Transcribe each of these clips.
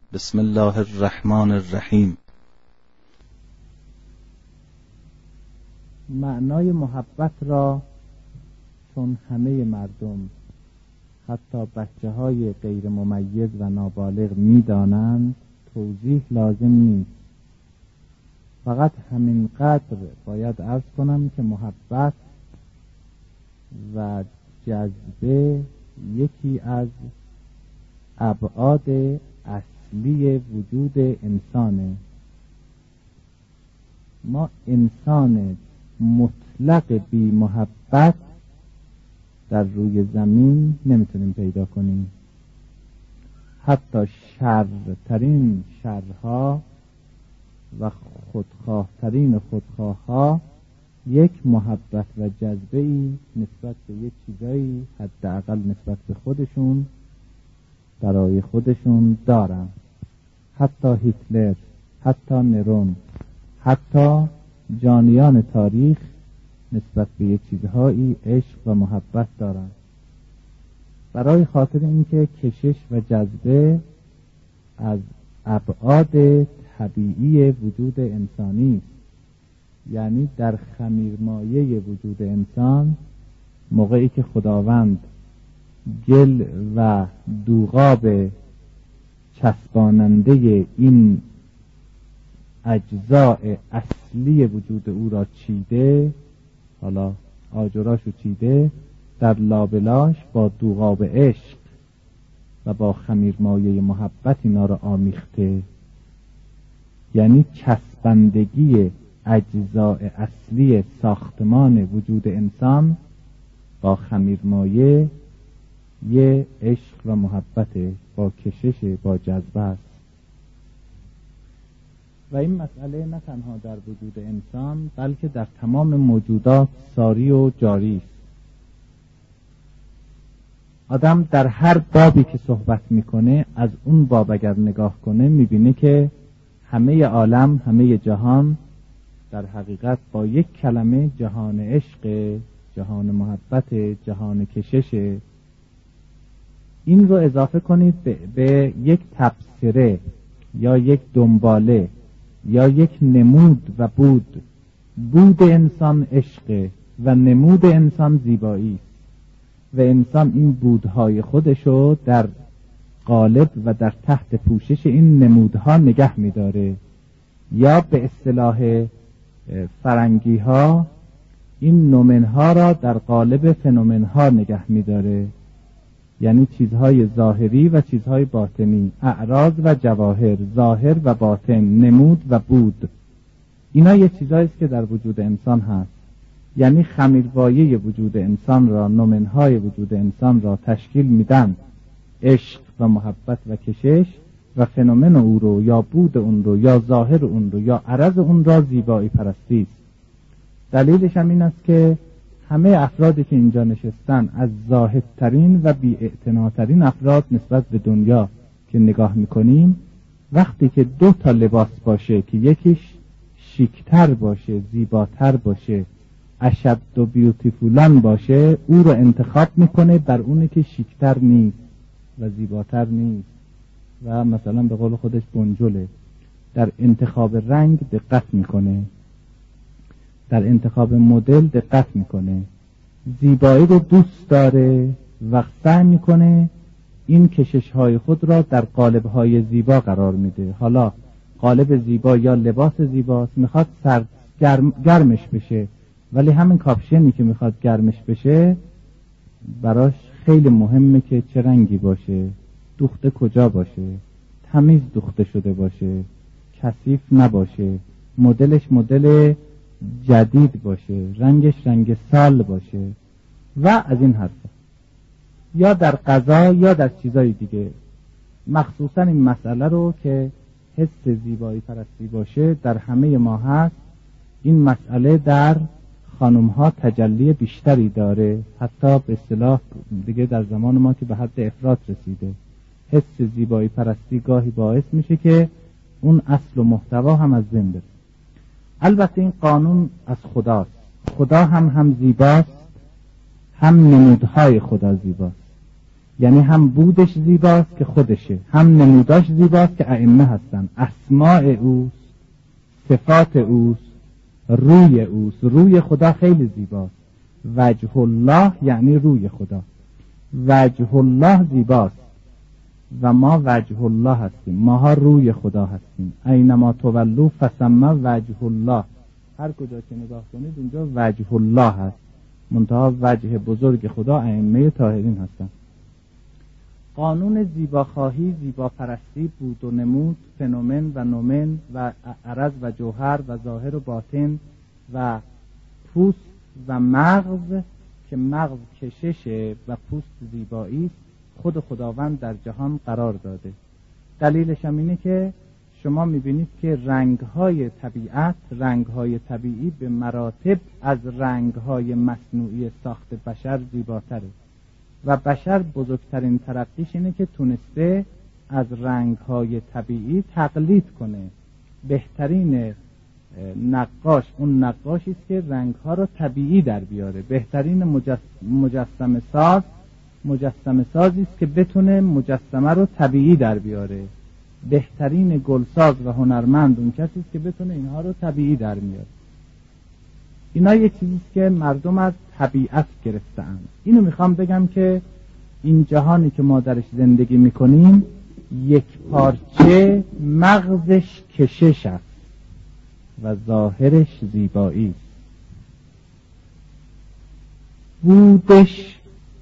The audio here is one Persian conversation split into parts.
بسم الله الرحمن الرحیم. معنای محبت را چون همه مردم حتی بچه‌های غیر ممیز و نابالغ می‌دانند توضیح لازم نیست. فقط همین قدر باید عرض کنم که محبت و جذبه یکی از ابعاد اصلی وجود انسانه. ما انسان مطلق بی محبت در روی زمین نمیتونیم پیدا کنیم. حتی شرترین شرها و خودخواهترین خودخواهها یک محبت و جذبه‌ای نسبت به یک چیزایی حداقل نسبت به خودشون برای خودشون دارن. حتی هیتلر، حتی نرون، حتی جانیان تاریخ نسبت به یک چیزهایی عشق و محبت دارن، برای خاطر اینکه کشش و جذبه از ابعاد طبیعی وجود انسانی است. یعنی در خمیرمایه وجود انسان موقعی که خداوند گل و دوغاب چسباننده این اجزاء اصلی وجود او را چیده، حالا آجراشو چیده، در لابلاش با دوغاب عشق و با خمیرمایه محبت اینا را آمیخته. یعنی چسبندگی اجزاء اصلی ساختمان وجود انسان با خمیرمایه یه عشق و محبت، با کشش، با جذبه است. و این مسئله نه تنها در وجود انسان بلکه در تمام موجودات ساری و جاری است. آدم در هر بابی که صحبت میکنه، از اون باب اگر نگاه کنه میبینه که همه عالم، همه جهان در حقیقت با یک کلمه جهان عشق، جهان محبت، جهان کشش. این رو اضافه کنید به یک تبصره یا یک دنباله یا یک نمود و بود. بود انسان عشق و نمود انسان زیبایی است و انسان این بودهای خودشو در قالب و در تحت پوشش این نمودها نگه می‌داره، یا به اصطلاح فرنگی ها این نومنها را در قالب فنومنها نگه می‌داره. یعنی چیزهای ظاهری و چیزهای باطنی، اعراض و جواهر، ظاهر و باطن، نمود و بود. اینا یه چیزهایی است که در وجود انسان هست. یعنی خمیرمایه وجود انسان را، نومنهای وجود انسان را تشکیل میدن عشق و محبت و کشش، و فنومن او رو یا بود اون رو یا ظاهر اون رو یا عرض اون را زیبایی پرستی است. دلیلش هم این است که همه افرادی که اینجا نشستن، از زاهدترین و بی‌اعتناترین افراد نسبت به دنیا که نگاه میکنیم، وقتی که دو تا لباس باشه که یکیش شیکتر باشه، زیباتر باشه، اشد و بیوتیفولان باشه، او رو انتخاب میکنه بر اونه که شیکتر نیست و زیباتر نیست و مثلا به قول خودش بنجله. در انتخاب رنگ دقت میکنه، در انتخاب مدل دقت میکنه، زیبایی رو دوست داره و سعی میکنه این کشش‌های خود را در قالب‌های زیبا قرار میده. حالا قالب زیبا یا لباس زیباست، میخواد گرمش بشه، ولی همین کاپشنی که میخواد گرمش بشه براش خیلی مهمه که چه رنگی باشه، دوخته کجا باشه، تمیز دوخته شده باشه، کثیف نباشه، مدلش مدل جدید باشه، رنگش رنگ سال باشه و از این حرفا. یا در غذا یا در چیزای دیگه. مخصوصا این مسئله رو که حس زیبایی پرستی باشه در همه ما هست. این مسئله در خانم ها تجلی بیشتری داره، حتی به اصطلاح دیگه در زمان ما که به حد افراط رسیده. حس زیبایی پرستی گاهی باعث میشه که اون اصل و محتوا هم از بین بره. البته این قانون از خداست. خدا هم زیباست، هم نمودهای خدا زیباست. یعنی هم بودش زیباست که خودشه، هم نموداش زیباست که ائمه هستن، اسماء اوست، صفات اوست، روی اوست. روی خدا خیلی زیباست. وجه الله یعنی روی خدا. وجه الله زیباست و ما وجه الله هستیم، ماها روی خدا هستیم. اینما تولوا فثم وجه الله. هر کجا که نگاه کنید اونجا وجه الله هست، منتها وجه بزرگ خدا ائمه طاهرین هستن. قانون زیباخواهی، زیباپرستی، بود و نمود، فنومن و نومن و عرض و جوهر و ظاهر و باطن و پوست و مغز، که مغز کششه و پوست زیبایی است، خود خداوند در جهان قرار داده. دلیلش هم اینه که شما میبینید که رنگ‌های طبیعت، رنگ‌های طبیعی به مراتب از رنگ‌های مصنوعی ساخت بشر زیباتره و بشر بزرگترین ترقیش اینه که تونسته از رنگ‌های طبیعی تقلید کنه. بهترین نقاش اون نقاشی است که رنگ‌ها رو طبیعی در بیاره. بهترین مجسمه سازی است که بتونه مجسمه رو طبیعی در بیاره. بهترین گلساز و هنرمند اون کسی است که بتونه اینها رو طبیعی در میاره. اینا یه چیزی است که مردم از طبیعت گرفته‌اند. اینو میخوام بگم که این جهانی که ما درش زندگی میکنیم یک پارچه مغزش کشش است و ظاهرش زیبایی است. بودش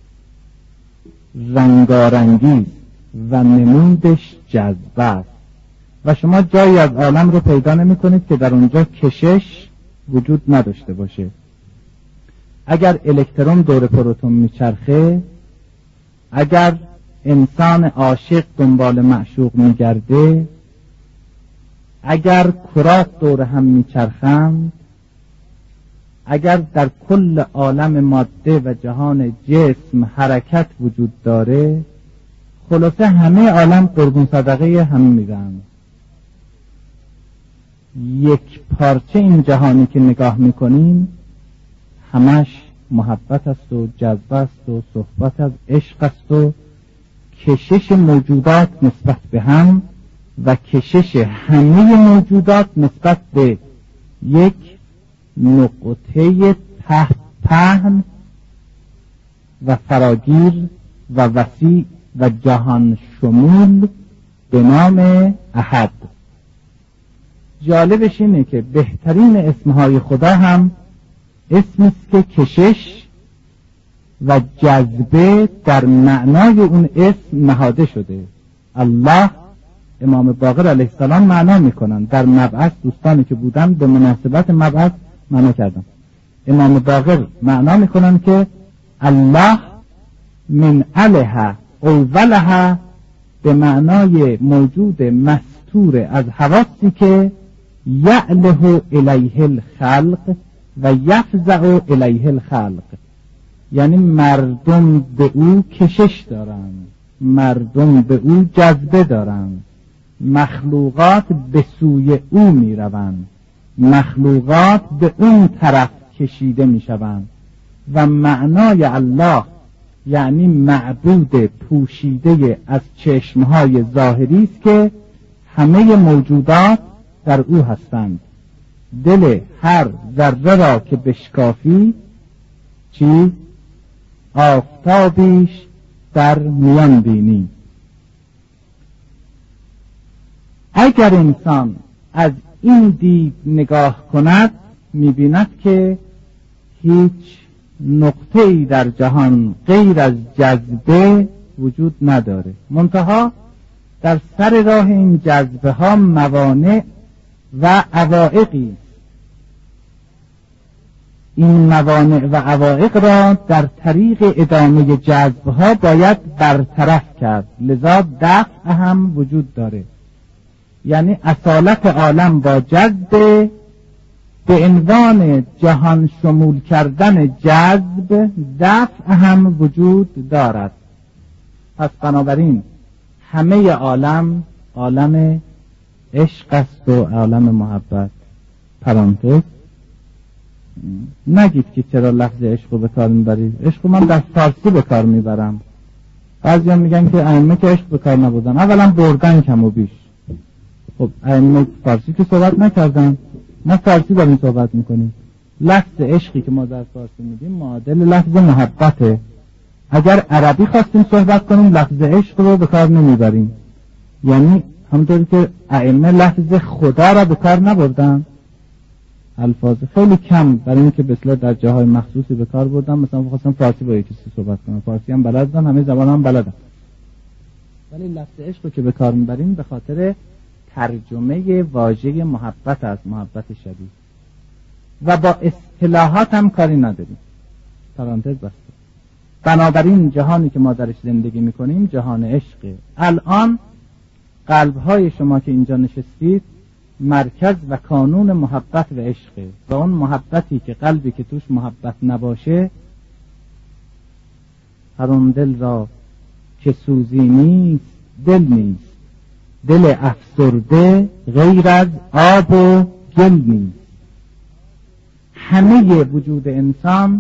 رنگارنگی و نمودش جذبه است و شما جایی از عالم رو پیدا نمی کنید که در اونجا کشش وجود نداشته باشه. اگر الکترون دور پروتون میچرخه، اگر انسان عاشق دنبال معشوق میگرده، اگر کرات دور هم میچرخند، اگر در کل عالم ماده و جهان جسم حرکت وجود داره، خلاصه همه عالم قربون صدقه هم میدن. یک پارچه این جهانی که نگاه میکنیم همش محبت است و جذبه است و صحبت از عشق است و کشش موجودات نسبت به هم و کشش همه موجودات نسبت به یک نقطه پهن و فراگیر و وسیع و جهان شمول به نام احد. جالبش اینه که بهترین اسمهای خدا هم اسمی است که کشش و جذبه در معنای اون اسم نهاده شده. الله، امام باقر علیه السلام معنا میکنن. در مبعث دوستانی که بودن به مناسبت مبعث معنا کردن. امام باقر معنا میکنن که الله من اله اولها به معنای موجود مستور از حواسی که یعله الیه الخلق و یفزع الیه الخلق، یعنی مردم به او کشش دارند، مردم به او جذبه دارند، مخلوقات به سوی او می روند، مخلوقات به اون طرف کشیده می شوند و معنای الله یعنی معبود پوشیده از چشمهای ظاهری است که همه موجودات در او هستند. دل هر ذره را که بشکافی چی؟ آفتابیش در میان بینی. اگر انسان از این دید نگاه کند می‌بیند که هیچ نقطه‌ای در جهان غیر از جذبه وجود نداره، منتها در سر راه این جذبه ها موانع و عوائقی. این موانع و عوائق را در طریق ادامه جذبه ها باید برطرف کرد، لذا دفع هم وجود داره. یعنی اصالت عالم با جذب به عنوان جهان شمول کردن جذب، دفع هم وجود دارد. پس بنابراین همه عالم عالم عشق است و عالم محبت. پرانتز نگید که چرا لفظ عشق رو به کار میبرید. عشق من در فارسی به کار میبرم. بعضی میگن که ائمه که عشق به کار نبردن. اولا بردن کم و بیش. خب ائمه فارسی که صحبت نکردن، ما فارسی داریم صحبت میکنیم. لفظ عشقی که ما در فارسی میگیم معادل لفظ محبته. اگر عربی خواستیم صحبت کنیم لفظ عشق رو به کار نمیبریم. یعنی همونطوری که ائمه لفظ خدا را به کار نبردن، الفاظ خیلی کم برای اینکه به اصطلاح در جاهای مخصوصی به کار بردن. مثلا خواستم فارسی با یکی صحبت کنم، فارسی هم بلدن، همه زبان هم بلدن، ولی لفظ عشق رو که به کار میبریم به خاطر ترجمه واژه محبت از محبت شدید و با اصطلاحات هم کاری نداریم. پرانتز بسته. بنابراین جهانی که ما درش زندگی میکنیم جهان عشقه. الان قلبهای شما که اینجا نشستید مرکز و کانون محبت و عشقه و اون محبتی که قلبی که توش محبت نباشه، هر اون دل را که سوزی نیست دل نیست، دل افسرده غیر از آب و گل نیست. همه وجود انسان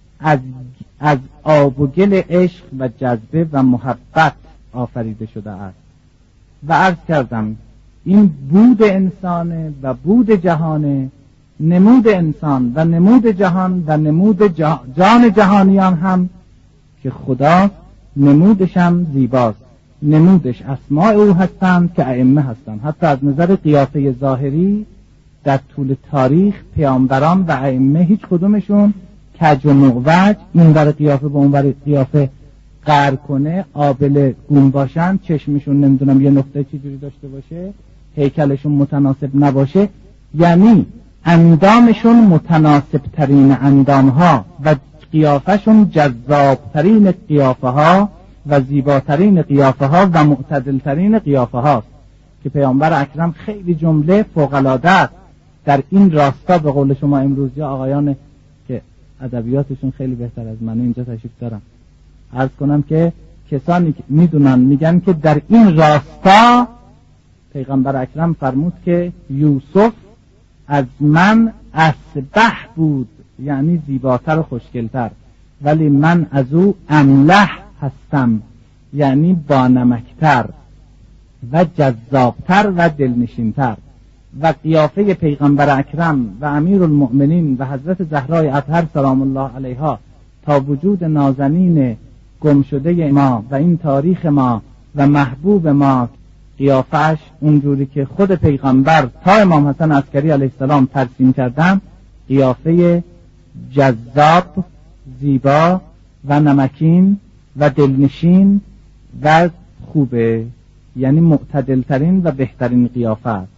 از آب و گل عشق و جذبه و محبت آفریده شده است. و عرض کردم این بود انسانه و بود جهانه، نمود انسان و نمود جهان و نمود جان جهانیان هم که خدا نمودش هم زیباست. نمودش اسماء او هستند که ائمه هستند. حتی از نظر قیافه ظاهری در طول تاریخ پیامبران و ائمه هیچ کدومشون کج و معوج، این ور قیافه با اون ور قیافه قهر کنه، آبله گون باشن، چشمشون نمیدونم یه نقطه چجوری داشته باشه، هیکلشون متناسب نباشه، یعنی اندامشون متناسب ترین اندام ها و قیافهشون جذاب ترین قیافه ها و زیباترین قیافه ها و معتدل ترین قیافه هاست که پیامبر اکرم خیلی جمله فوق‌العاده است در این راستا. به قول شما امروز یا آقایان که ادبیاتشون خیلی بهتر از من اینجا تشریف دارم، عرض کنم که کسانی که میدونن میگن که در این راستا پیغمبر اکرم فرمود که یوسف از من اسبح بود، یعنی زیباتر و خوشگلتر، ولی من از او املح هستم، یعنی بانمکتر و جذابتر و دلنشینتر. و قیافه پیغمبر اکرم و امیر المؤمنین و حضرت زهرای اطهر سلام الله علیها تا وجود نازنین گمشده ما و این تاریخ ما و محبوب ما، قیافش اونجوری که خود پیغمبر تا امام حسن عسکری علیه السلام ترسیم کردن، قیافه جذاب، زیبا و نمکین و دلنشین و خوبه، یعنی معتدلترین و بهترین قیافه است.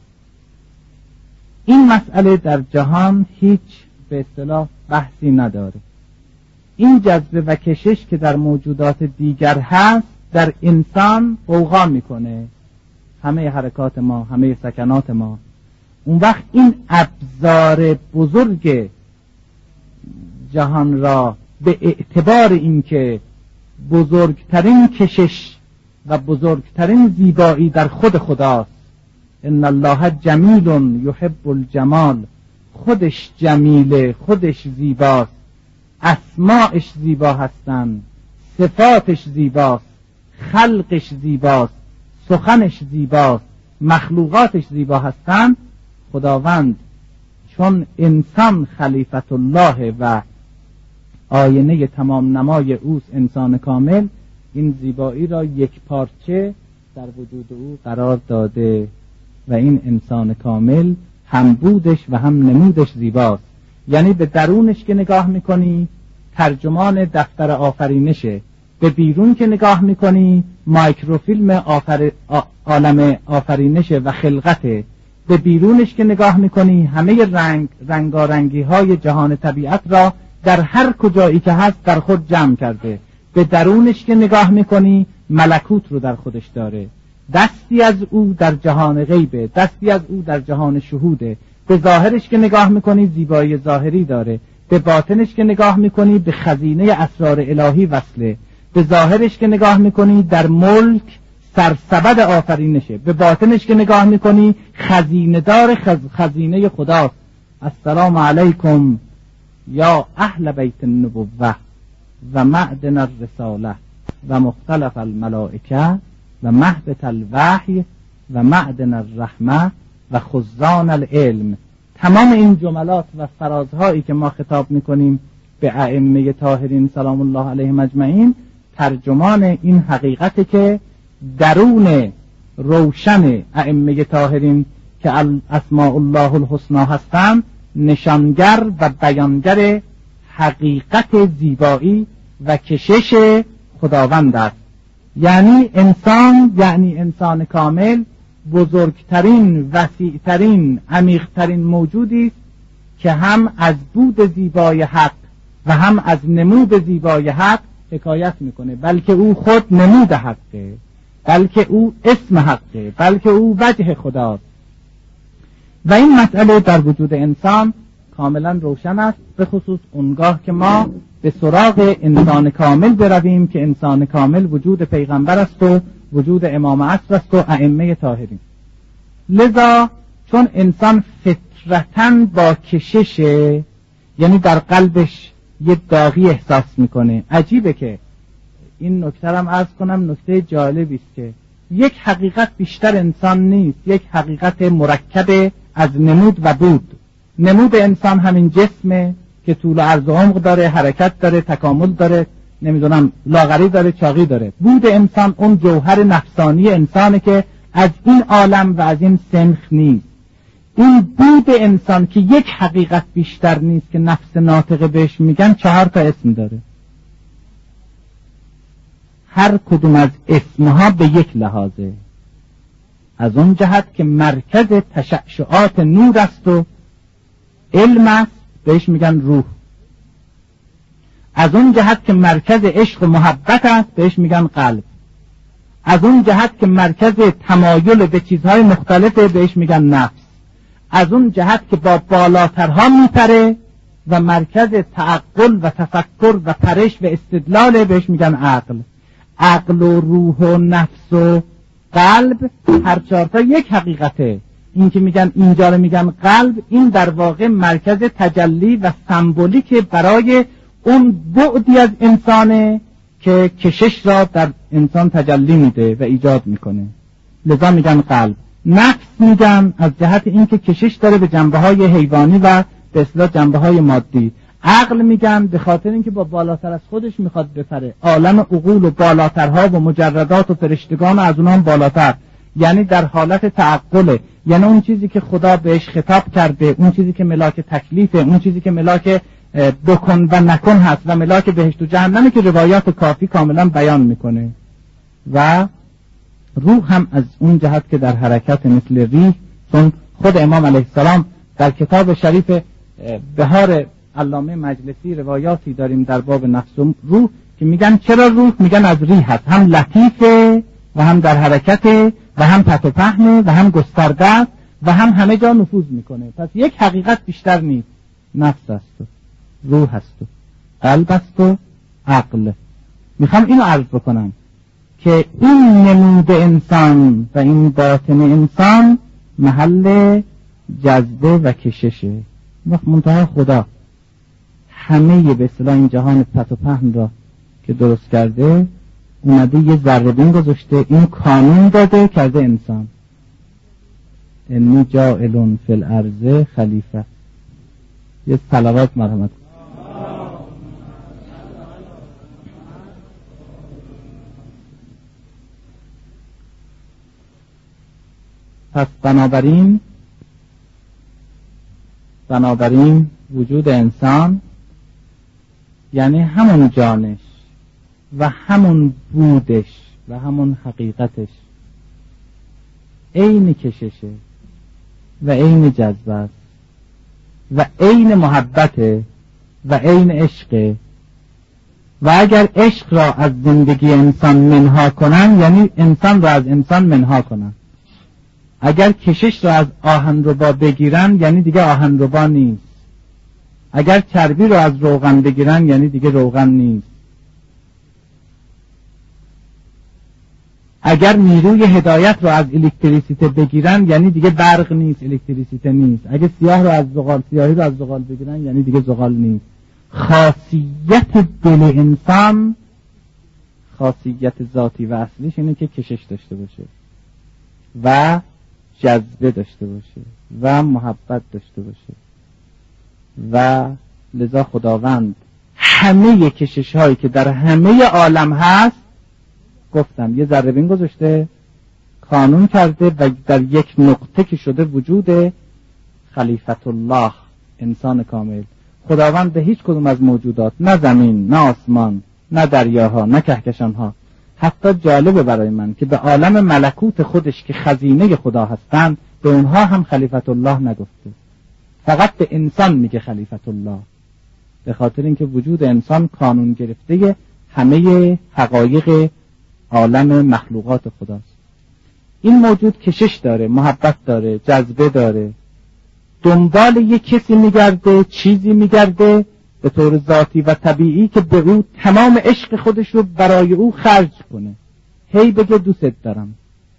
این مسئله در جهان هیچ به اصطلاح بحثی نداره. این جذبه و کشش که در موجودات دیگر هست در انسان غوغا میکنه، همه حرکات ما، همه سکنات ما. اون وقت این ابزار بزرگ جهان را به اعتبار اینکه بزرگترین کشش و بزرگترین زیبایی در خود خداست، ان الله جمیل یحب الجمال، خودش جمیله، خودش زیباست، اسماءش زیبا هستند، صفاتش زیباست، خلقش زیباست، سخنش زیباست، مخلوقاتش زیبا هستند. خداوند چون انسان خلیفت الله و آینه تمام نمای اوست، انسان کامل، این زیبایی را یک پارچه در وجود او قرار داده و این انسان کامل هم بودش و هم نمودش زیباست. یعنی به درونش که نگاه میکنی ترجمان دفتر آفرینشه، به بیرون که نگاه میکنی مایکروفیلم عالم آفرینشه و خلقته، به بیرونش که نگاه میکنی همه رنگارنگی های جهان طبیعت را در هر کجایی که هست در خود جمع کرده. به درونش که نگاه میکنی ملکوت رو در خودش داره، دستی از او در جهان غیبه، دستی از او در جهان شهوده. به ظاهرش که نگاه میکنی زیبایی ظاهری داره، به باطنش که نگاه میکنی به خزینه اسرار الهی وصله. به ظاهرش که نگاه میکنی در ملک سرسبد آفرینشه، به باطنش که نگاه میکنی خزینه دار خزینه خداست. السلام علیکم یا اهل بیت النبوه و معدن الرساله. و مختلف الملائکه و مهبط الوحی و معدن الرحمه و خزان العلم. تمام این جملات و فرازهایی که ما خطاب میکنیم به ائمه طاهرین سلام الله علیهم اجمعین ترجمان این حقیقته که درون روشن ائمه طاهرین که اسماء الله الحسنا هستند نشانگر و بیانگر حقیقت زیبایی و کشش خداوند است. یعنی انسان کامل بزرگترین، وسیعترین، عمیقترین موجودی است که هم از بود زیبای حق و هم از نمود زیبای حق حکایت میکنه، بلکه او خود نمود حقه، بلکه او اسم حقه، بلکه او وجه خداست. و این مسئله در وجود انسان کاملا روشن است، به خصوص اونگاه که ما به سراغ انسان کامل برویم که انسان کامل وجود پیغمبر است و وجود امام عصر است و ائمه طاهرین. لذا چون انسان فطرتاً با کششه، یعنی در قلبش یه داغی احساس میکنه. عجیبه که این نکته هم عرض کنم، نکته جالبی است که یک حقیقت بیشتر انسان نیست، یک حقیقت مرکب از نمود و بود. نمود انسان همین جسمه که طول و عرض و عمق داره، حرکت داره، تکامل داره، نمیدونم لاغری داره، چاقی داره. بود انسان اون جوهر نفسانی انسانه که از این عالم و از این سنخ نیست. این بود انسان که یک حقیقت بیشتر نیست که نفس ناطقه بهش میگن 4 تا اسم داره. هر کدوم از اسمها به یک لحاظه. از اون جهت که مرکز تشعشعات نور است و علم است بهش میگن روح. از اون جهت که مرکز عشق و محبت است بهش میگن قلب. از اون جهت که مرکز تمایل به چیزهای مختلفه بهش میگن نفس. از اون جهت که با بالاترها میپره و مرکز تعقل و تفکر و پرش و استدلال بهش میگن عقل. عقل و روح و نفس و قلب هر 4 تا یک حقیقته. این که میگن اینجا رو میگن قلب، این در واقع مرکز تجلی و سمبولیک برای اون بعدی از انسانه که کشش را در انسان تجلی میده و ایجاد میکنه. لذا میگن قلب. نفس میگن از جهت اینکه کشش داره به جنبه‌های حیوانی و به اصطلاح جنبه‌های مادی. عقل میگن به خاطر اینکه با بالاتر از خودش میخواد بپره، عالم عقول و بالاترها و مجردات و فرشتگان و از اونها بالاتر، یعنی در حالت تعقله، یعنی اون چیزی که خدا بهش خطاب کرده، اون چیزی که ملاک تکلیفه، اون چیزی که ملاک بکن و نکن هست و ملاک بهشت و جهنمه که روایات کافی کاملا بیان میکنه. و روح هم از اون جهت که در حرکت مثل ریح، چون خود امام علیه السلام در کتاب شریف بهار علامه مجلسی روایاتی داریم در باب نفس و روح که میگن چرا روح؟ میگن از ریح هست، هم لطیفه و هم در حرکته و هم پت و پهنه و هم گسترده است و هم همه جا نفوذ میکنه. پس یک حقیقت بیشتر نیست، نفس است و روح است و قلب است و عقل. میخوام اینو عرض بکنم که این نمود انسان و این باطن انسان محل جذبه و کششه. منتها خدا همه به اصطلاح این جهان پت و پهن را که درست کرده اومده یه ذره بین گذاشته، این کانون داده کرده انسان. انی جاعل فی الارض خلیفه. یه صلوات مرحمت. پس بنابراین وجود انسان یعنی همون جانش و همون بودش و همون حقیقتش عین کششه و عین جذبه است و عین محبته و عین عشقه. و اگر عشق را از زندگی انسان منها کنن یعنی انسان را از انسان منها کنن. اگر کشش را از آهنربا بگیرن یعنی دیگه آهنربا نیست. اگر چربی را از روغن بگیرن یعنی دیگه روغن نیست. اگر نیروی هدایت را از الکتریسیته بگیرن یعنی دیگه برق نیست، الکتریسیته نیست. اگر سیاه را از زغال، سیاهی را از زغال بگیرن یعنی دیگه زغال نیست. خاصیت دل انسان خاصیت ذاتی و اصلیش اینه که کشش داشته باشه و جذبه داشته باشه و محبت داشته باشه و لذا خداوند همه کشش هایی که در همه عالم هست گفتم یه ذره بین گذاشته، قانون کرده و در یک نقطه که شده وجود خلیفت الله، انسان کامل. خداوند به هیچ کدوم از موجودات، نه زمین، نه آسمان، نه دریاها، نه کهکشانها، حتی جالبه برای من که به عالم ملکوت خودش که خزینه خدا هستند به اونها هم خلیفت الله نگفته، فقط به انسان میگه خلیفت الله، به خاطر اینکه وجود انسان قانون گرفته همه حقایق عالم مخلوقات خداست. این موجود کشش داره، محبت داره، جذبه داره، دنبال یک کسی میگرده، چیزی میگرده به طور ذاتی و طبیعی که به او تمام عشق خودش رو برای او خرج کنه. هی بگه دوست دارم،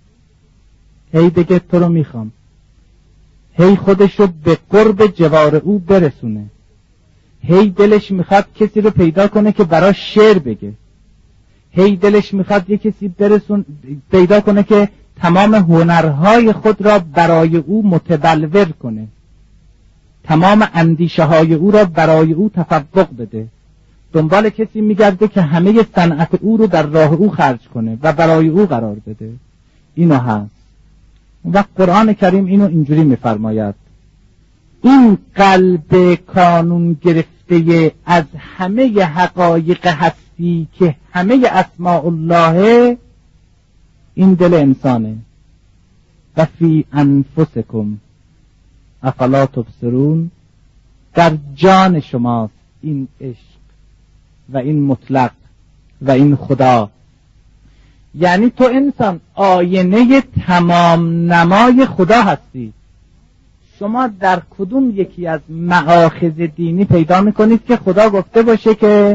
هی بگه تو رو میخوام، هی خودش رو به قرب جوار او برسونه، هی دلش میخواد کسی رو پیدا کنه که براش شعر بگه، هی دلش میخواد یک کسی پیدا کنه که تمام هنرهای خود را برای او متبلور کنه، تمام اندیشه های او را برای او تفوق بده، دنبال کسی میگرده که همه صنعت او رو در راه او خرج کنه و برای او قرار بده. اینو هست. و قرآن کریم اینو اینجوری میفرماید: این قلب قانون گرفته از همه حقایق هستی که همه اسماء الله، این دل انسانه. و فی انفسکم افلا تبصرون، در جان شماست این عشق و این مطلق و این خدا. یعنی تو انسان آینه تمام نمای خدا هستی. شما در کدوم یکی از مآخذ دینی پیدا میکنید که خدا گفته باشه که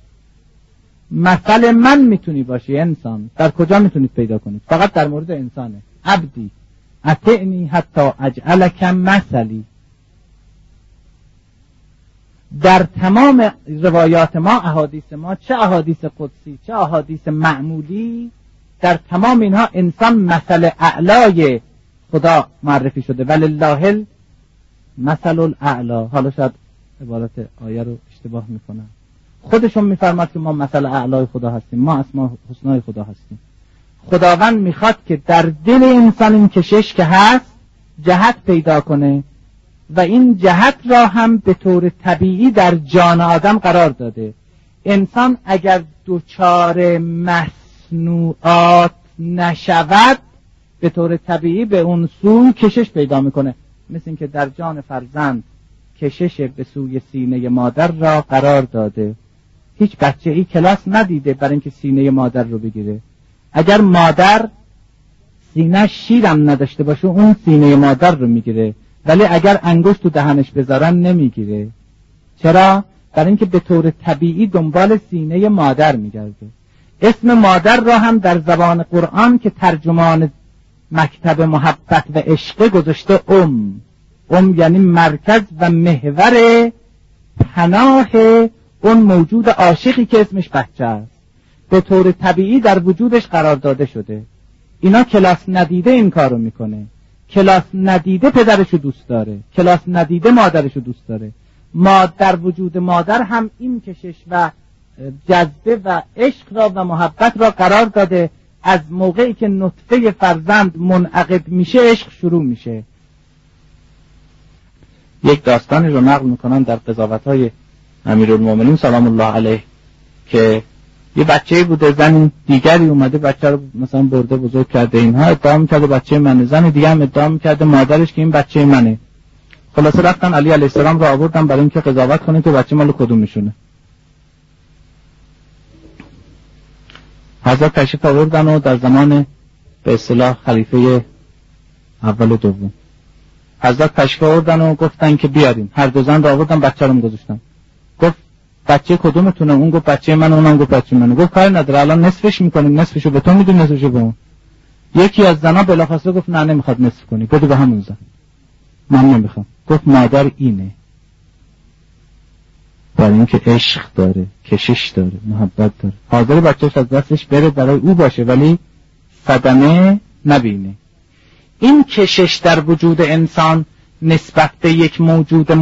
مثل من میتونی باشی انسان؟ در کجا میتونید پیدا کنید؟ فقط در مورد انسانه. عبدی اطعنی حتی اجعلک مثلی. در تمام روایات ما، احادیث ما، چه احادیث قدسی چه احادیث معمولی، در تمام اینها انسان مثل اعلای خدا معرفی شده. ولله مثل الاعلا. حالا شاید عبارت آیه رو اشتباه میکنم، خودشون میفرماد که ما مثل اعلای خدا هستیم، ما اسماء حسنای خدا هستیم. خداوند میخواد که در دل انسان این کشش که هست جهت پیدا کنه و این جهت را هم به طور طبیعی در جان آدم قرار داده. انسان اگر دوچار مصنوعات نشود به طور طبیعی به اون سوی کشش پیدا میکنه. مثل این که در جان فرزند کشش به سوی سینه مادر را قرار داده. هیچ بچه ای کلاس ندیده برای اینکه سینه مادر رو بگیره. اگر مادر سینه شیرم نداشته باشه اون سینه مادر رو میگیره، ولی اگر انگشت تو دهنش بذارن نمیگیره. چرا؟ برای اینکه به طور طبیعی دنبال سینه مادر میگرده. اسم مادر را هم در زبان قرآن که ترجمان مکتب محبت و عشق گذاشته ام یعنی مرکز و محور پناه اون موجود عاشقی که اسمش بچه است. به طور طبیعی در وجودش قرار داده شده. اینا کلاس ندیده این کارو میکنه. کلاس ندیده پدرشو دوست داره، کلاس ندیده مادرشو دوست داره. در وجود مادر هم این کشش و جذبه و عشق را و محبت را قرار داده. از موقعی که نطفه فرزند منعقد میشه عشق شروع میشه. یک داستانی رو نقل میکنن در قضاوت‌های امیرالمومنین سلام الله علیه که یه بچه بوده، زن دیگری اومده بچه رو مثلا برده بزرگ کرده، اینها ادعا میکرده بچه منه، زن دیگه هم ادعا میکرده مادرش که این بچه منه. خلاصه رفتن علی علیه السلام رو آوردن برای اینکه قضاوت کنه که بچه مال کدوم میشونه. حضرت تشریف آوردن و در زمان به اصطلاح خلیفه اول و دوم حضرت تشریف آوردن و گفتن که بیارین. هر دو زن رو آوردن، بچه رو گذاشتن. گفت بچه کدومتونه؟ اون گفت بچه من، اونم گفت بچه منه. گفت کاری نداره، الان نصفش میکنیم، نصفشو به تو میدیم، نصفشو به اون. یکی از زنا بلافاصله گفت نه نمیخواد نصف کنی، بده به همون زن، من نمیخوام. گفت مادر اینه. برای اینکه عشق داره، کشش داره، محبت داره، حاضر بچه‌ش از دستش بره برای او باشه ولی صدمه نبینه. این کشش در وجود انسان نسبت به یک موجود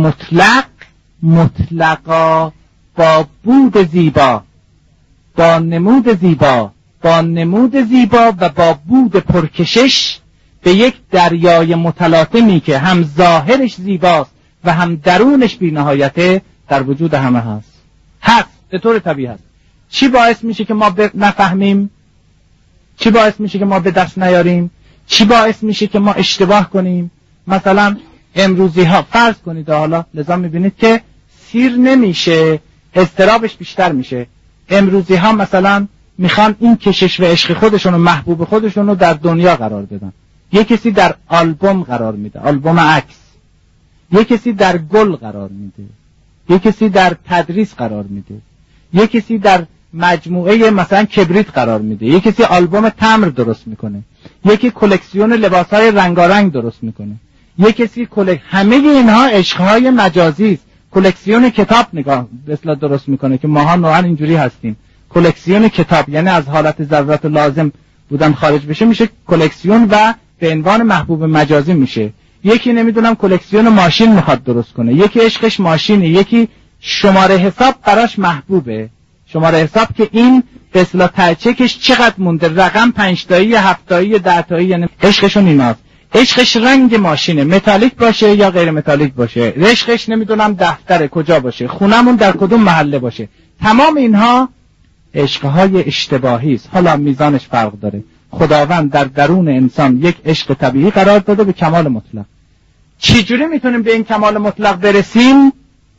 مطلقا با بود زیبا، با نمود زیبا و با بود پرکشش به یک دریای متلاطمی که هم ظاهرش زیباست و هم درونش بی‌نهایته در وجود همه هست به طور طبیعی هست. چی باعث میشه که ما نفهمیم؟ چی باعث میشه که ما به دست نیاریم؟ چی باعث میشه که ما اشتباه کنیم؟ مثلا امروزی ها فرض کنید، حالا لذا میبینید که سیر نمیشه، اضطرابش بیشتر میشه. امروزی ها مثلا میخوان این کشش و عشق خودشون و محبوب خودشون رو در دنیا قرار بدن. یک کسی در آلبوم قرار میده، آلبوم عکس. یک کسی در گل قرار میده، یک کسی در تدریس قرار میده، یک کسی در مجموعه مثلا کبریت قرار میده، یک کسی آلبوم تمر درست میکنه، یکی کلکسیون لباسهای رنگارنگ درست میکنه، یک کسی همه اینها عشقهای مجازی است. کلکسیون کتاب به اصطلاح درست میکنه که ماها نوعا اینجوری هستیم. کلکسیون کتاب یعنی از حالت ضرورت لازم بودن خارج بشه میشه کلکسیون و به عنوان محبوب مجازی میشه. یکی نمیدونم کلکسیون ماشین میخواد درست کنه، یکی عشقش ماشینه، یکی شماره حساب براش محبوبه، شماره حساب که این به اصطلاح تاچکش چقدر مونده، رقم 5 تایی 7 تایی 10 تایی، یعنی عشقشون ایناست. عشقش رنگ ماشینه، متالیک باشه یا غیر متالیک باشه، عشقش نمیدونم دفتر کجا باشه، خونمون در کدوم محله باشه. تمام اینها عشقهای اشتباهی است. حالا میزانش فرق داره. خداوند در درون انسان یک عشق طبیعی قرار داده به کمال مطلق. چجوری میتونیم به این کمال مطلق برسیم؟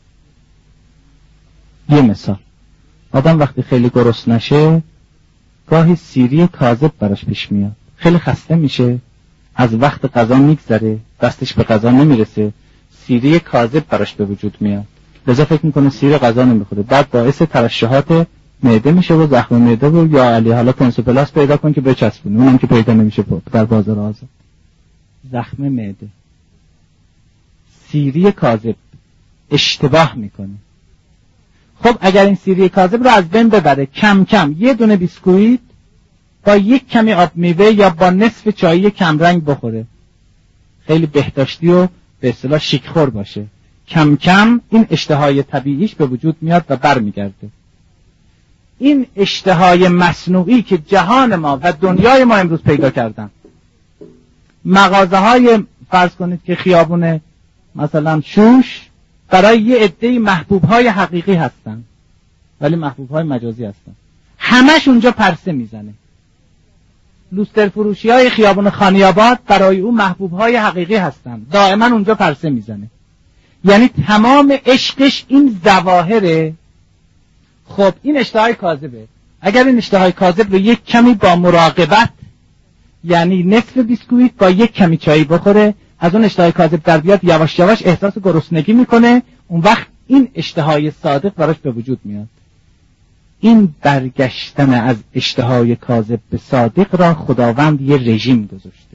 یه مثال، آدم وقتی خیلی گرسنه نشه گاهی سیری کاذب براش پیش میاد، خیلی خسته میشه، از وقت غذا میگذره، دستش به غذا نمیرسه، سیری کاذب براش به وجود میاد، لذا فکر میکنه سیر غذا نمیخوره، بعد باعث ترشحات معده میشه و زخم معده و یا علی حالا تنسوپلاس پیدا کن که بچسبونه، اونم که پیدا نمیشه در بازار آزاد. زخم معده، سیری کاذب، اشتباه میکنه. خب اگر این سیری کاذب رو از بین ببره، کم کم یه دونه بیسکویت با یک کمی آب میوه یا با نصف چایی کمرنگ بخوره، خیلی بهداشتی و به اصطلاح شیکخور باشه، کم کم این اشتهای طبیعیش به وجود میاد و برمیگرده. این اشتهای مصنوعی که جهان ما و دنیای ما امروز پیدا کردن، مغازه های فرض کنید که خیابون مثلا شوش برای یه عده محبوب های حقیقی هستن ولی محبوب های مجازی هستن، همش اونجا پرسه میزنه. لوستر فروشی های خیابون خانیاباد برای او محبوب های حقیقی هستن، دائما اونجا پرسه میزنه، یعنی تمام عشقش این ظواهره. خب این اشتهای کاذبه. اگر این اشتهای کاذب رو یک کمی با مراقبت، یعنی نصف بیسکویت با یک کمی چای بخوره، از اون اشتهای کاذب در بیاد، یواش یواش احساس گرسنگی میکنه، اون وقت این اشتهای صادق براش به وجود میاد. این برگشتن از اشتهای کاذب به صادق را خداوند یه رژیم گذاشته.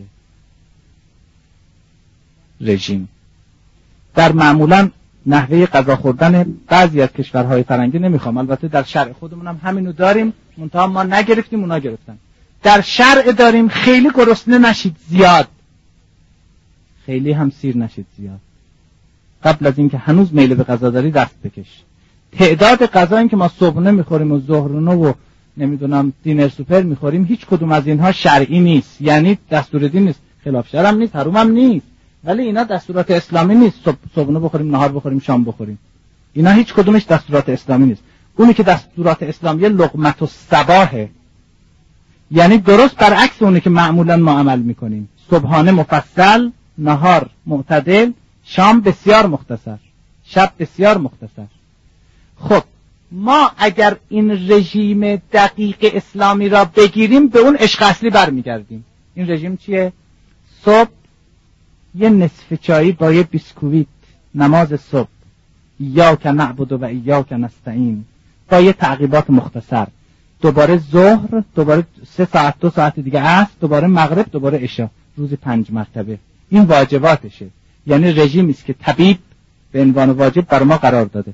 رژیم در معمولا نحوه غذا خوردن بعضی از کشورهای فرنگی نمیخوام، البته در شرع خودمون هم همینو داریم، منتها ما نگرفتیم اونا گرفتن. در شرع داریم خیلی گرسنه نشید زیاد، خیلی هم سیر نشید زیاد. قبل از اینکه هنوز میل به غذا داری دست بکش. تعداد غذایی که ما صبحونه میخوریم و ظهرونه و نمیدونم دینر سوپر میخوریم، هیچ کدوم از اینها شرعی نیست، یعنی دستور دین نیست، خلاف شرع هم نیست، حرام هم نیست، ولی اینا دستورات اسلامی نیست. صبحونه بخوریم، نهار بخوریم، شام بخوریم، اینا هیچ کدومش دستورات اسلامی نیست. اونی که دستورات اسلامی لقمت الصباحه، یعنی درست برعکس اونی که معمولا ما عمل میکنیم. صبحانه مفصل، نهار معتدل، شام بسیار مختصر، شب بسیار مختصر. خب ما اگر این رژیم دقیق اسلامی را بگیریم به اون عشق اصلی برمیگردیم. این رژیم چیه؟ صبح یه نصف چایی با یه بیسکویت، نماز صبح، ایاک نعبد و ایاک نستعین، با یه تعقیبات مختصر، دوباره ظهر، دوباره 3 ساعت 2 ساعت دیگه عصر، دوباره مغرب، دوباره عشا، روزی 5 مرتبه. این واجباتشه، یعنی رژیمی است که طبیب به عنوان واجب بر ما قرار داده.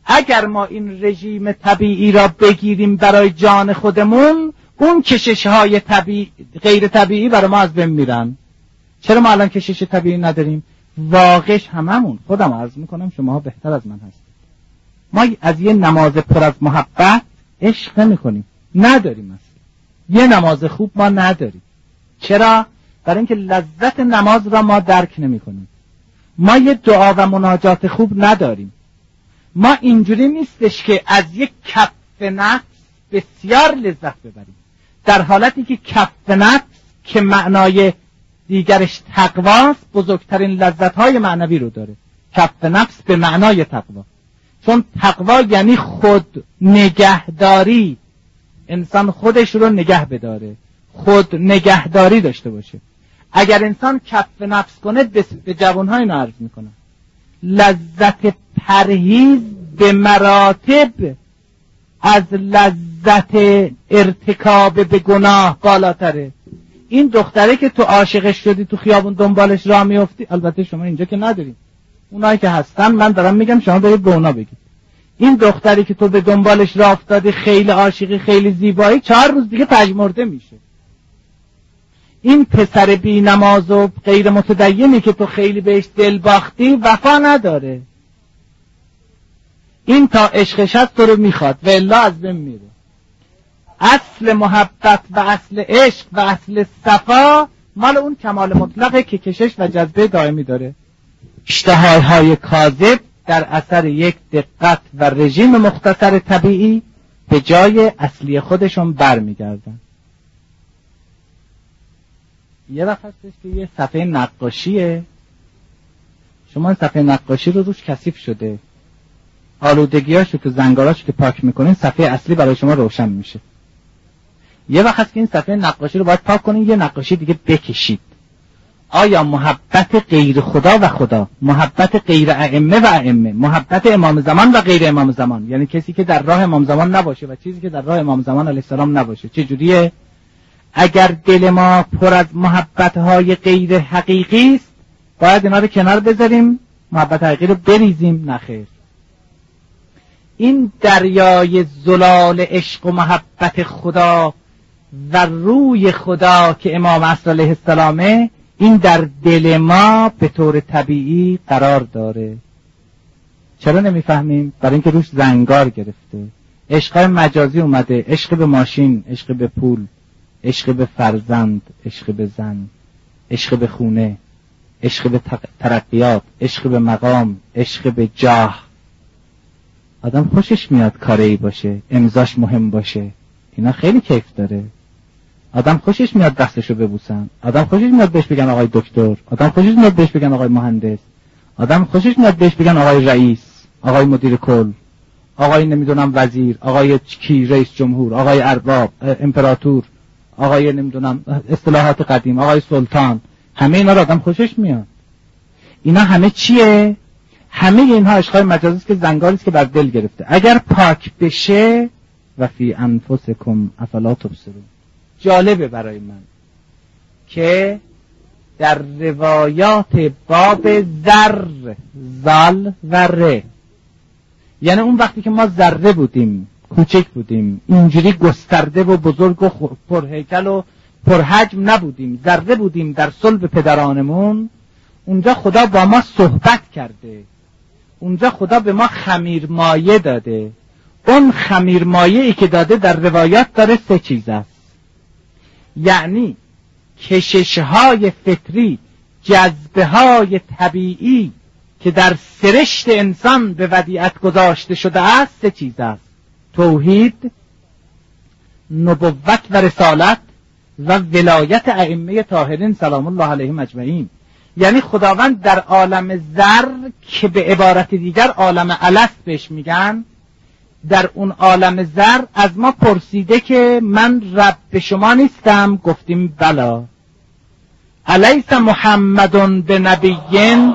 اگر ما این رژیم طبیعی را بگیریم برای جان خودمون، اون کشش‌های غیر طبیعی برای ما از بین میرن. چرا ما الان کشش طبیعی نداریم؟ واقعش هممون، خودم عرض میکنم شماها بهتر از من هستید، ما از یه نماز پر از محبت عشق نمی‌کنیم، نداریم اصلا. یه نماز خوب ما نداریم. چرا؟ برای اینکه لذت نماز را ما درک نمی‌کنیم. ما یه دعا و مناجات خوب نداریم. ما اینجوری نیستش که از یک کف نفس بسیار لذت ببریم، در حالتی که کف نفس که معنای دیگرش تقواست، بزرگترین لذت‌های معنوی رو داره. کف نفس به معنای تقوا، چون تقوا یعنی خود نگهداری، انسان خودش رو نگه بداره، خود نگهداری داشته باشه. اگر انسان کف نفس کنه، به جوان‌ها اینو عرض میکنه، لذت پرهیز به مراتب از لذت ارتکاب به گناه بالاتره. این دختره که تو عاشقش شدی، تو خیابون دنبالش راه میافتی، البته شما اینجا که نداریم، اونایی که هستن من دارم میگم، شما برید به اونا بگید. این دختری که تو به دنبالش راه افتادی، خیلی عاشقی، خیلی زیبایی، 4 روز دیگه پژمرده میشه. این پسر بی نماز و غیر متدینی که تو خیلی بهش دل باختی، وفا نداره. این تا عشقش هست تو رو میخواد و الا از بین میره. اصل محبت و اصل عشق و اصل صفا مال اون کمال مطلقه که کشش و جذبه دائمی داره. اشتهاهای کاذب در اثر یک دقت و رژیم مختصر طبیعی به جای اصلی خودشون برمیگردن. یه وقت هستش که یه صفحه نقاشیه، شما صفحه نقاشی رو روش کثیف شده، آلودگیاشو که زنگاراشو که پاک میکنین، صفحه اصلی برای شما روشن میشه. یه وقت هست که این صفحه نقاشی رو باید پاک کنین، یه نقاشی دیگه بکشید. آیا محبت غیر خدا و خدا، محبت غیر ائمه و ائمه، محبت امام زمان و غیر امام زمان، یعنی کسی که در راه امام زمان نباشه و چیزی که در راه امام زمان علیه السلام نباشه، چه جوریه؟ اگر دل ما پر از محبت‌های غیر حقیقی است، باید اینا رو کنار بذاریم، محبت حقیقی رو بریزیم؟ نخیر. این دریای زلال عشق و محبت خدا و روی خدا که امام عصر علیه السلامه، این در دل ما به طور طبیعی قرار داره. چرا نمیفهمیم؟ برای اینکه روش زنگار گرفته. عشق مجازی اومده، عشق به ماشین، عشق به پول، عشق به فرزند، عشق به زن، عشق به خونه، عشق به ترقیات، عشق به مقام، عشق به جاه. آدم خوشش میاد کاری باشه، امضاش مهم باشه، اینا خیلی کیف داره. آدم خوشش میاد دستشو ببوسن، آدم خوشش میاد بهش بگن آقای دکتر، آدم خوشش میاد بهش بگن آقای مهندس، آدم خوشش میاد بهش بگن آقای رئیس، آقای مدیر کل، آقای نمیدونم وزیر، آقای کی رئیس جمهور، آقای ارباب، امپراتور، آقای نمیدونم اصطلاحات قدیم، آقای سلطان. همه اینا رو آدم خوشش میاد. اینا همه چیه؟ همه اینها عشقای مجازی است که زنگاری است که بر دل گرفته. اگر پاک بشه، و فی انفسکم افلا تبصرون. جالبه برای من که در روایات باب ذر، زال و ره، یعنی اون وقتی که ما ذره بودیم، کوچک بودیم، اینجوری گسترده و بزرگ و پرهیکل و پرحجم نبودیم، ذره بودیم در صلب پدرانمون، اونجا خدا با ما صحبت کرده، اونجا خدا به ما خمیرمایه داده. اون خمیرمایه‌ای که داده در روایات داره 3 چیز است، یعنی کشش‌های فطری، جذبه‌های طبیعی که در سرشت انسان به ودیعت گذاشته شده است، 3 چیز است: توحید، نبوت و رسالت و ولایت ائمه طاهرین سلام الله علیهم اجمعین. یعنی خداوند در عالم ذر که به عبارت دیگر عالم الست بهش میگن، در اون عالم ذر از ما پرسیده که من رب شما نیستم؟ گفتیم بلا. الیس محمدun بنبیین؟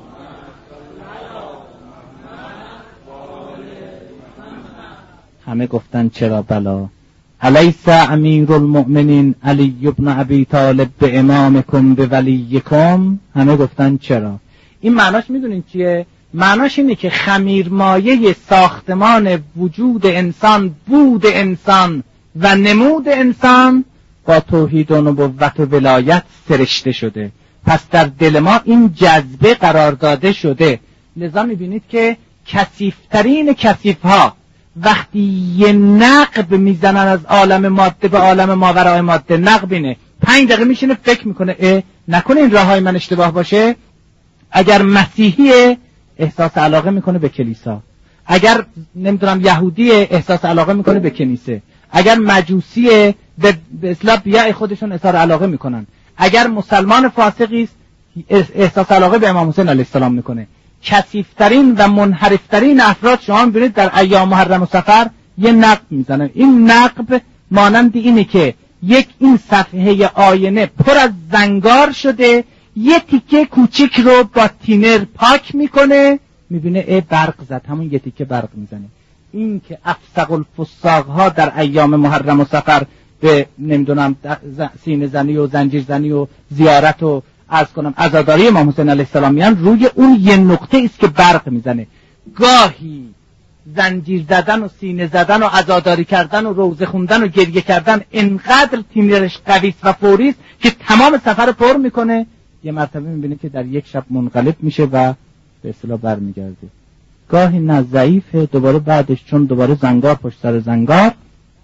همه گفتن چرا بلا. الیس امیر المؤمنین علی بن ابی طالب به امامکم به ولیکم؟ همه گفتن چرا. این معناش میدونین چیه؟ معناش اینه که خمیرمایه ساختمان وجود انسان، بود انسان و نمود انسان با توحید و نبوت و ولایت سرشته شده. پس در دل ما این جذبه قرار داده شده. لذا میبینید که کثیفترین کثیفها وقتی یه نقب میزنن از عالم ماده به عالم ماورای ماده، نقب اینه 5 دقیقه میشینه فکر میکنه نکنه این راههای من اشتباه باشه. اگر مسیحیه احساس علاقه میکنه به کلیسا، اگر نمیدونم یهودیه احساس علاقه میکنه به کنیسه، اگر مجوسیه به اصطلاح بیع خودشون اظهار علاقه میکنن، اگر مسلمان فاسقی است احساس علاقه به امام حسین علیه السلام میکنه. کثیفترین و منحرفترین افراد شما میبینید در ایام محرم و صفر یه نقب میزنن. این نقب مانند اینه که این صفحه آینه پر از زنگار شده، یه تیکه کوچیک رو با تینر پاک میکنه، میبینه برق زد، همون یه تیکه برق میزنه. این که افسق الفساق ها در ایام محرم و صفر به نمیدونم سینه زنی و زنجیر زنی و زیارت و عرض کنم عزاداری امام حسین علیه السلام میان، روی اون یه نقطه است که برق میزنه. گاهی زنجیر زدن و سینه زدن و عزاداری کردن و روزه خوندن و گریه کردن انقدر تینرش قوی و فوری است که تمام سفر پر میکنه. یه مرتبه میبینه که در یک شب منقلب میشه و به اصطلاح برمیگرده. گاهی نه ضعیفه، دوباره بعدش چون دوباره زنگار پشت سر زنگار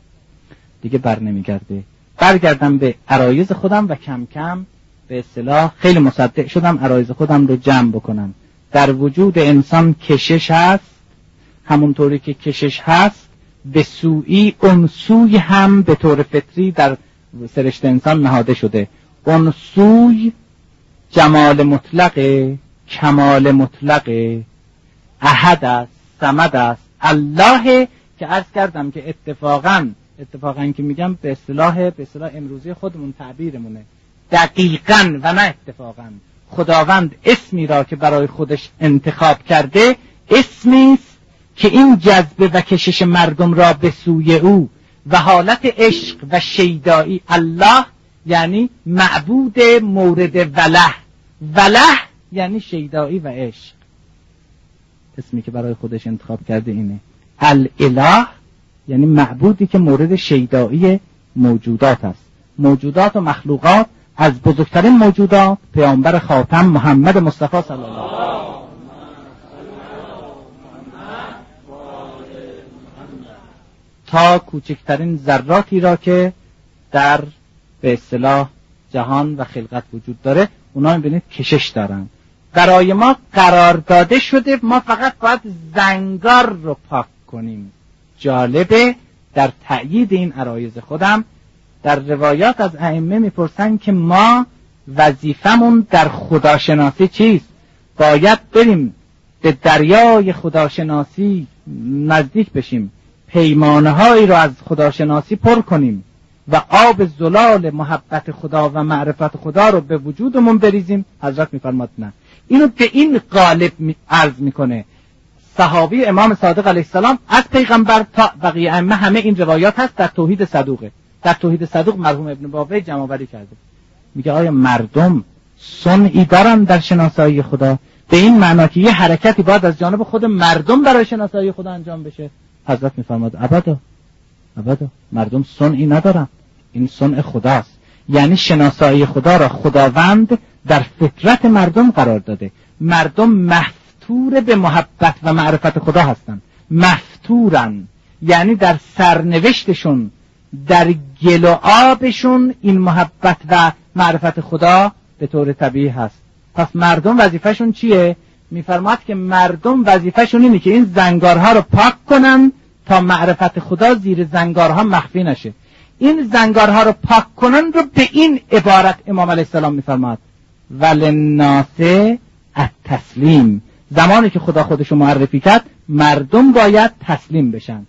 دیگه بر نمیگرده. برگردم به عرایض خودم و کم کم به اصطلاح خیلی مصدق شدم عرایض خودم رو جمع بکنم. در وجود انسان کشش هست، همونطوری که کشش هست به سویی اون سوی هم به طور فطری در سرشت انسان نهاده شده. اون سوی جمال مطلق، کمال مطلق، احد است، صمد است، الله، که عرض کردم که اتفاقاً که میگم به اصطلاح امروزی خودمون تعبیرمونه، دقیقاً و نه اتفاقاً خداوند اسمی را که برای خودش انتخاب کرده اسمی است که این جذبه و کشش مردم را به سوی او و حالت عشق و شیدایی. الله یعنی معبود مورد وله یعنی شیدایی و عشق. اسمی که برای خودش انتخاب کرده اینه. الاله یعنی معبودی که مورد شیدایی موجودات است. موجودات و مخلوقات، از بزرگترین موجودات پیامبر خاتم محمد مصطفی صلی الله علیه و تا کوچکترین ذراتی را که در به اصطلاح جهان و خلقت وجود داره، اونا می‌بینید کشش دارن. برای ما قرار داده شده ما فقط باید زنگار رو پاک کنیم. جالبه در تأیید این عرایض خودم در روایات از ائمه میپرسن که ما وظیفمون در خداشناسی چیست؟ باید بریم به دریای خداشناسی نزدیک بشیم، پیمانه‌هایی رو از خداشناسی پر کنیم و آب زلال محبت خدا و معرفت خدا رو به وجودمون بریزیم. حضرت میفرماد نه. اینو به این قالب عرض میکنه. صحابی امام صادق علیه السلام از پیغمبر تا بقیه ائمه همه این روایات هست. در توحید صدوقه. در توحید صدوق مرحوم ابن بابی جمع‌آوری کرده. میگه آیا مردم صنعی دارن در شناسایی خدا؟ به این معنا که یه حرکتی باید از جانب خود مردم برای شناسایی خدا انجام بشه؟ حضرت میفرماد ابدا مردم صنعی ندارن، این صنع خداست. یعنی شناسایی خدا را خداوند در فطرت مردم قرار داده. مردم مفتور به محبت و معرفت خدا هستند. مفتورن یعنی در سرنوشتشون، در گل و آبشون این محبت و معرفت خدا به طور طبیعی هست. پس مردم وظیفهشون چیه؟ میفرماد که مردم وظیفهشون اینه که این زنگارها رو پاک کنن تا معرفت خدا زیر زنگارها مخفی نشه. این زنگارها رو پاک کنن رو به این عبارت امام علیه السلام میفرماد وللناس التسلیم. زمانی که خدا خودشو معرفی کرد مردم باید تسلیم بشن.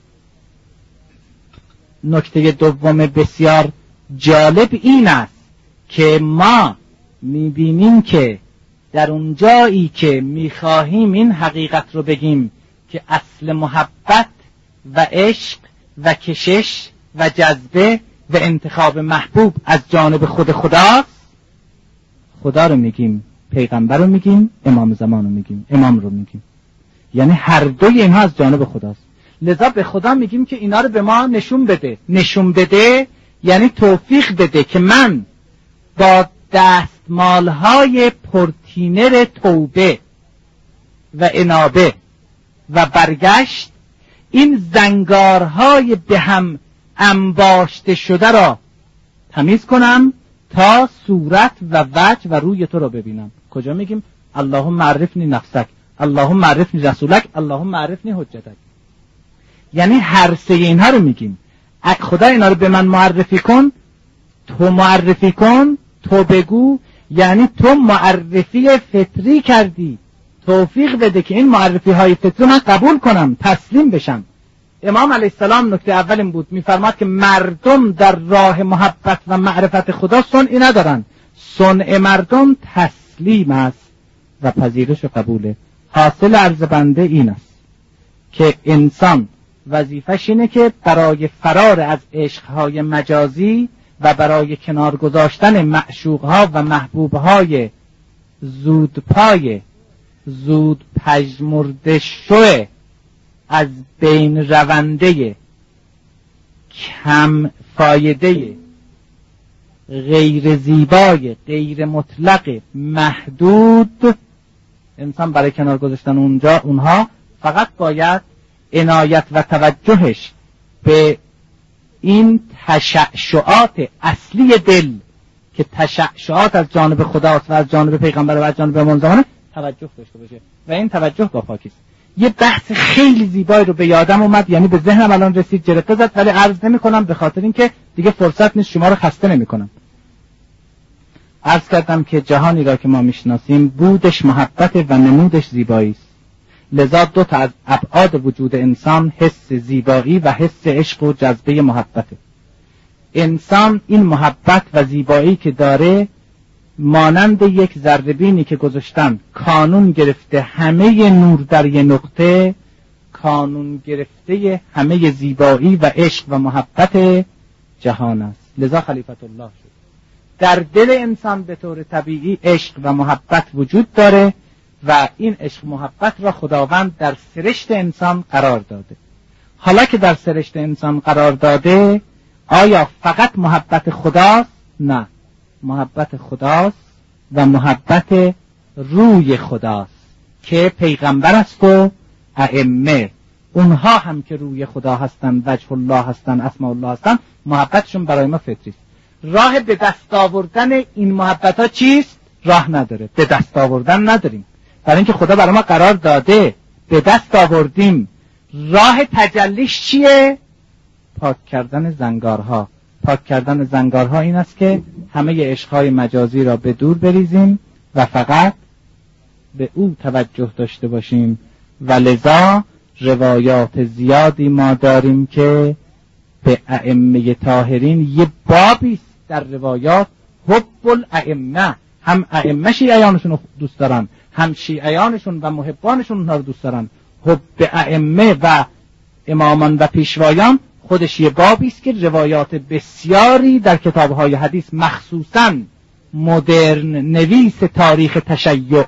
نکته دوم بسیار جالب این است که ما میبینیم که در اون جایی که میخواهیم این حقیقت رو بگیم که اصل محبت و عشق و کشش و جذبه و انتخاب محبوب از جانب خود خداست، خدا رو میگیم پیغمبر رو میگیم، امام زمان رو میگیم، امام رو میگیم. یعنی هر دوی اینها از جانب خداست. لذا به خدا میگیم که اینا رو به ما نشون بده. نشون بده یعنی توفیق بده که من با دستمالهای پرتینر توبه و انابه و برگشت این زنگارهای به هم انباشته شده را تمیز کنم تا صورت و وجه و روی تو را ببینم. کجا میگیم؟ اللهم عرفنی نفسک، اللهم عرفنی رسولک، اللهم عرفنی حجتک. یعنی هر سه اینها رو میگیم. خدا اینا رو به من معرفی کن، تو معرفی کن، تو بگو. یعنی تو معرفی فطری کردی، توفیق بده که این معرفی های فطری من قبول کنم، تسلیم بشم. امام علیه السلام نکته اول این بود، میفرماد که مردم در راه محبت و معرفت خدا صنعی ندارن، صنع مردم تسلیم است و پذیرش و قبوله. حاصل عرض بنده این است که انسان وظیفش اینه که برای فرار از عشقهای مجازی و برای کنار گذاشتن معشوقها و محبوبهای زودپای زود پژمرده شو از بین رونده کم فایده غیر زیبای غیر مطلق محدود، انسان برای کنار گذاشتن اونها فقط باید عنایت و توجهش به این تشعشعات اصلی دل که تشعشعات از جانب خداست و از جانب پیغمبر و از جانب امام زمان توجه داشته باشه و این توجه با پاکیست. یه بحث خیلی زیبایی رو به یادم اومد، یعنی به ذهنم الان رسید، جرقه زد، ولی عرض نمی کنم به خاطر اینکه دیگه فرصت نیست، شما رو خسته نمی کنم. عرض کردم که جهانی را که ما میشناسیم بودش محبت و نمودش زیبایی است. لذا دو تا از ابعاد وجود انسان، حس زیبایی و حس عشق و جذبه محبته. انسان این محبت و زیبایی که داره مانند یک ذره‌بینی که گذاشتن کانون گرفته همه نور در یه نقطه، کانون گرفته همه زیبایی و عشق و محبت جهان است. لذا خلیفت الله شد. در دل انسان به طور طبیعی عشق و محبت وجود داره و این عشق و محبت را خداوند در سرشت انسان قرار داده. حالا که در سرشت انسان قرار داده، آیا فقط محبت خداست؟ نه، محبت خداست و محبت روی خداست که پیغمبر است و ائمه. اونها هم که روی خدا هستن، وجه الله هستن، اسماء الله هستن، محبتشون برای ما فطری است. راه به دست آوردن این محبت ها چیست؟ راه نداره، به دست آوردن نداریم، برای اینکه خدا برای ما قرار داده به دست آوردیم. راه تجلیش چیه؟ پاک کردن زنگارها. پاک کردن زنگارها این است که همه عشقهای مجازی را به دور بریزیم و فقط به او توجه داشته باشیم. و لذا روایات زیادی ما داریم که به ائمه طاهرین یه بابی است در روایات، حب الائمه. هم ائمه شیعیانشون رو دوست دارن، هم شیعیانشون و محبانشون اونها رو دوست دارن. حب ائمه و امامان و پیشوایان خودش یه بابی است که روایات بسیاری در کتاب‌های حدیث، مخصوصاً مدرن نویس تاریخ تشیع،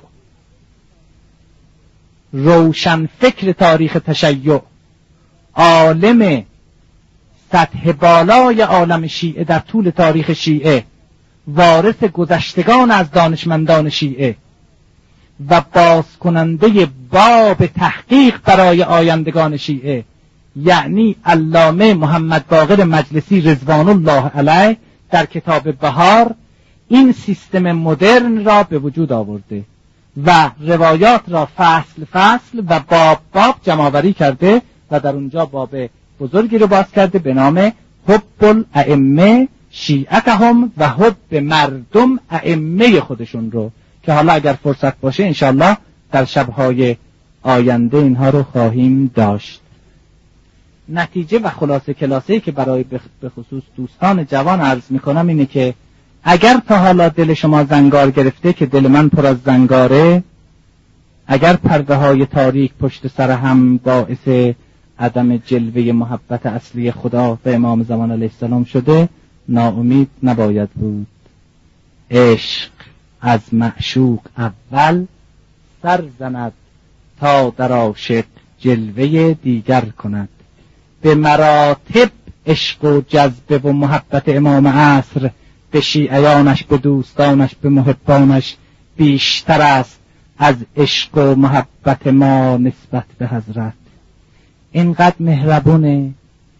روشن فکر تاریخ تشیع، عالم سطح بالای عالم شیعه در طول تاریخ شیعه، وارث گذشتگان از دانشمندان شیعه و باز کننده باب تحقیق برای آیندگان شیعه، یعنی علامه محمد باقر مجلسی رضوان الله علیه، در کتاب بهار این سیستم مدرن را به وجود آورده و روایات را فصل فصل و باب باب جمع‌آوری کرده و در اونجا باب بزرگی رو باز کرده به نام حب الائمه شیعتهم و حب مردم ائمه خودشون رو، که حالا اگر فرصت باشه انشالله در شبهای آینده اینها رو خواهیم داشت. نتیجه و خلاصه کلاسه‌ای که برای به خصوص دوستان جوان عرض میکنم اینه که اگر تا حالا دل شما زنگار گرفته، که دل من پر از زنگاره، اگر پرده های تاریک پشت سر هم باعث عدم جلوه محبت اصلی خدا و امام زمان علیه السلام شده، ناامید نباید بود. عشق از معشوق اول سر زند تا در عاشق جلوه دیگر کند. به مراتب عشق و جذبه و محبت امام عصر به شیعیانش، به دوستانش، به محبانش بیشتر است از عشق و محبت ما نسبت به حضرت. اینقدر مهربونه،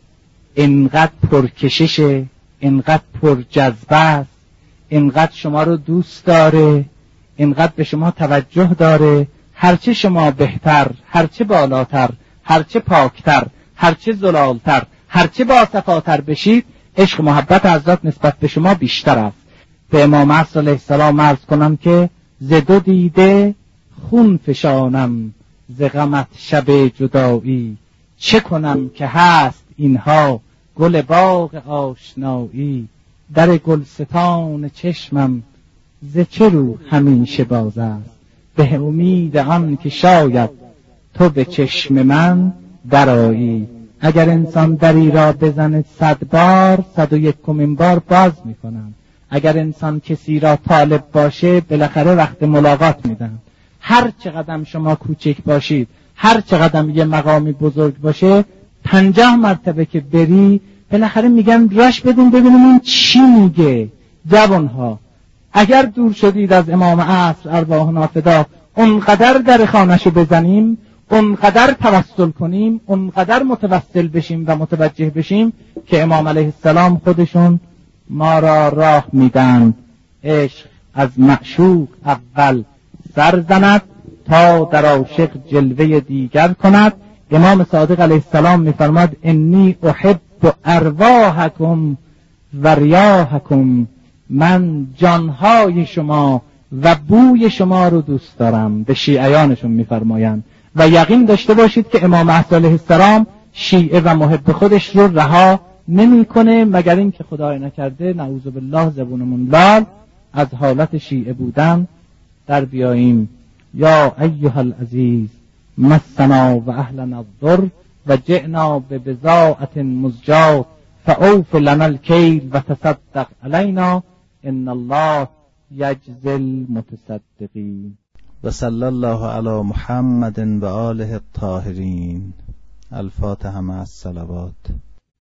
اینقدر پرکششه، اینقدر پرجذبه است، اینقدر شما رو دوست داره، اینقدر به شما توجه داره. هرچه شما بهتر، هرچه بالاتر، هرچه پاکتر، هرچه زلالتر، هرچه باصفاتر بشید، عشق و محبت حضرت نسبت به شما بیشتر است. به امام عصر علیه السلام عرض کنم که ز دو دیده خون فشانم ز غمت شب جدایی، چه کنم که هست اینها گل باغ آشنایی، در گلستان چشمم ز چه رو همیشه باز است، به امید آن که شاید تو به چشم من درآیی. اگر انسان دری را بزند 100 بار، 101مین بار باز میکنم. اگر انسان کسی را طالب باشه، بالاخره وقت ملاقات میدن. هر چقدر شما کوچک باشید، هر چقدر یه مقامی بزرگ باشه، 50 مرتبه که بری بالاخره میگن راش بدین ببینیم این چی میگه. جوانها اگر دور شدید از امام عصر ارواحنا فدا، اونقدر در خانه‌شو بزنیم، اونقدر توسل کنیم، اونقدر متوسل بشیم و متوجه بشیم که امام علیه السلام خودشون ما را راه میدن. عشق از معشوق اول سر زند تا در عاشق جلوه دیگر کند. امام صادق علیه السلام میفرماد انی احب ارواحکم و ریاحکم، من جانهای شما و بوی شما رو دوست دارم. به شیعیانشون میفرمایند و یقین داشته باشید که امام عصر علیه السلام شیعه و محب خودش رو رها نمیکنه، مگر اینکه خدای نکرده نعوذ بالله زبونمون لال از حالت شیعه بودن در بیاییم. یا ایها العزیز مسنا و اهلنا الضر و جئنا ببضاعة مزجاة فاوف لنا الکیل و تصدق علینا ان الله یجزی المتصدقین. و صلی الله علی محمد و آله الطاهرین. الفاتحه مع الصلوات.